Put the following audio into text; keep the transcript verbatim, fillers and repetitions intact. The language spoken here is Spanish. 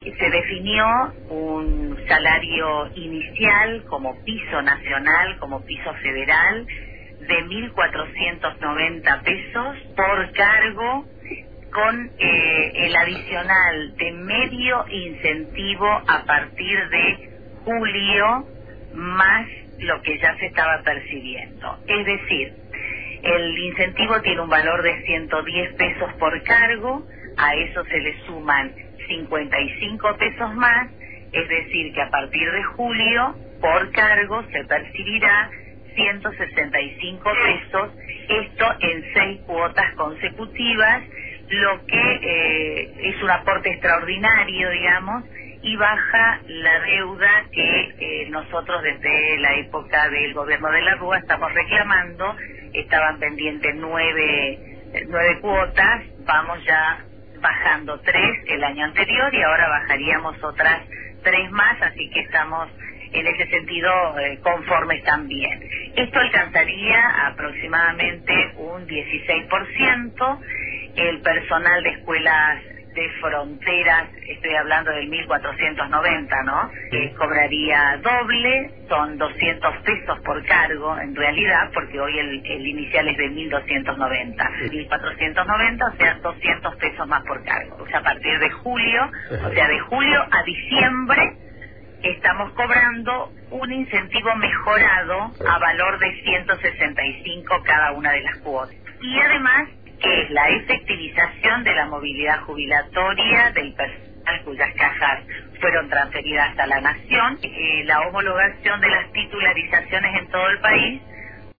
Se definió un salario inicial como piso nacional, como piso federal, de mil cuatrocientos noventa pesos por cargo, con eh, el adicional de medio incentivo a partir de julio, más lo que ya se estaba percibiendo. Es decir, el incentivo tiene un valor de ciento diez pesos por cargo, a eso se le suman cincuenta y cinco pesos más, es decir, que a partir de julio, por cargo, se percibirá ciento sesenta y cinco pesos, esto en seis cuotas consecutivas, lo que eh, es un aporte extraordinario, digamos, y baja la deuda que eh, nosotros desde la época del gobierno de la Rúa estamos reclamando. Estaban pendientes nueve, nueve cuotas, vamos ya bajando tres el año anterior y ahora bajaríamos otras tres más, así que estamos en ese sentido eh, conformes también. Esto alcanzaría aproximadamente un dieciséis por ciento. El personal de escuelas de fronteras, estoy hablando del mil cuatrocientos noventa, ¿no? Eh, cobraría doble, son doscientos pesos por cargo en realidad, porque hoy el, el inicial es de mil doscientos noventa. mil cuatrocientos noventa, o sea, doscientos pesos más por cargo. O sea, a partir de julio, o sea, de julio a diciembre, estamos cobrando un incentivo mejorado a valor de ciento sesenta y cinco cada una de las cuotas. Y además, que es la efectivización de la movilidad jubilatoria del personal cuyas cajas fueron transferidas a la Nación, eh, la homologación de las titularizaciones en todo el país